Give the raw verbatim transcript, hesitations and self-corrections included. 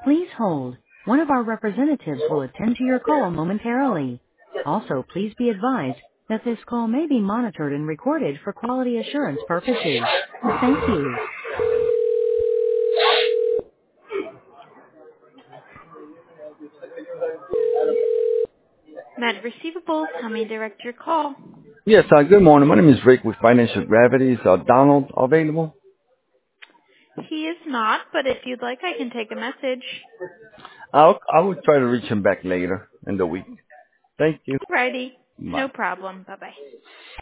Please hold. One of our representatives will attend to your call momentarily. Also, please be advised that this call may be monitored and recorded for quality assurance purposes. Thank you. Med Receivables, how may I direct your call? Yes, uh, good morning. My name is Rick with Financial Gravity. Is uh, Donald available? He is not, but if you'd like, I can take a message. I'll, I will try to reach him back later in the week. Thank you. Alrighty. Bye. No problem. Bye-bye.